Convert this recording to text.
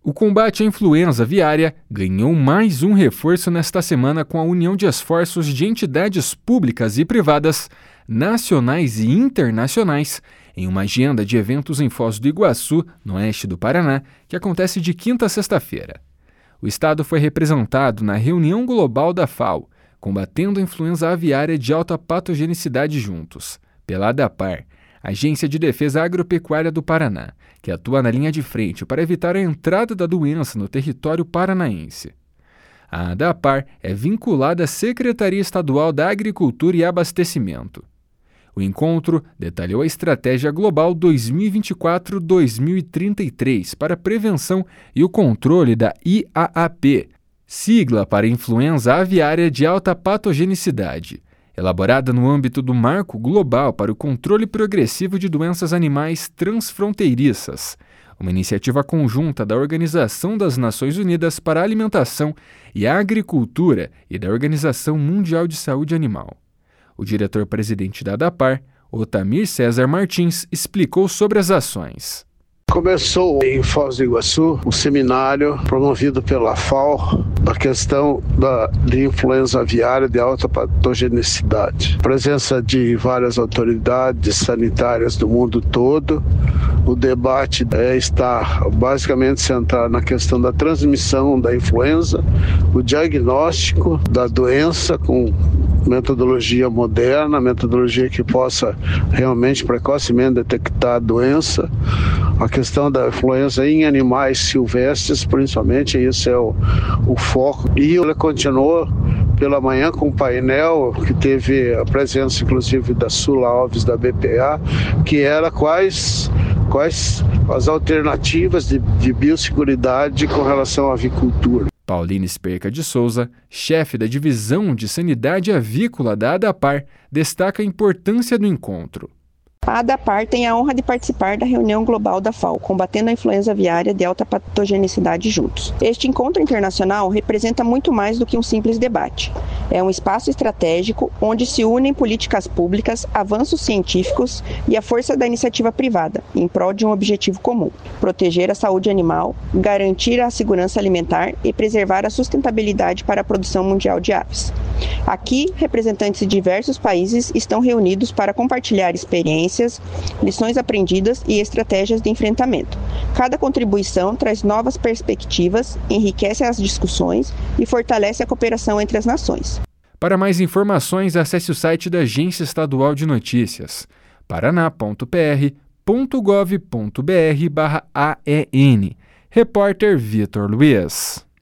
O combate à influenza aviária ganhou mais um reforço nesta semana com a união de esforços de entidades públicas e privadas, nacionais e internacionais, em uma agenda de eventos em Foz do Iguaçu, no oeste do Paraná, que acontece de quinta a sexta-feira. O estado foi representado na reunião global da FAO, combatendo a influenza aviária de alta patogenicidade juntos, pela ADAPAR, Agência de Defesa Agropecuária do Paraná, que atua na linha de frente para evitar a entrada da doença no território paranaense. A ADAPAR é vinculada à Secretaria Estadual da Agricultura e Abastecimento. O encontro detalhou a Estratégia Global 2024-2033 para a prevenção e o controle da IAAP, sigla para Influenza Aviária de Alta Patogenicidade, elaborada no âmbito do Marco Global para o Controle Progressivo de Doenças Animais Transfronteiriças, uma iniciativa conjunta da Organização das Nações Unidas para a Alimentação e a Agricultura e da Organização Mundial de Saúde Animal. O diretor-presidente da ADAPAR, Otamir César Martins, explicou sobre as ações. Começou em Foz do Iguaçu um seminário promovido pela FAO da questão de influenza aviária de alta patogenicidade. Presença de várias autoridades sanitárias do mundo todo. O debate está basicamente centrado na questão da transmissão da influenza, o diagnóstico da doença com metodologia moderna, metodologia que possa realmente precocemente detectar a doença, a questão da influenza em animais silvestres, principalmente, esse é o foco. E ele continuou pela manhã com um painel que teve a presença, inclusive, da Sula Alves, da BPA, que era quais as alternativas de biosseguridade com relação à avicultura. Paulina Esperca de Souza, chefe da Divisão de Sanidade Avícola da ADAPAR, destaca a importância do encontro. A ADAPAR tem a honra de participar da reunião global da FAO, combatendo a influenza aviária de alta patogenicidade juntos. Este encontro internacional representa muito mais do que um simples debate. É um espaço estratégico onde se unem políticas públicas, avanços científicos e a força da iniciativa privada, em prol de um objetivo comum: proteger a saúde animal, garantir a segurança alimentar e preservar a sustentabilidade para a produção mundial de aves. Aqui, representantes de diversos países estão reunidos para compartilhar experiências, lições aprendidas e estratégias de enfrentamento. Cada contribuição traz novas perspectivas, enriquece as discussões e fortalece a cooperação entre as nações. Para mais informações, acesse o site da Agência Estadual de Notícias, paraná.pr.gov.br/AEN. Repórter Vitor Luiz.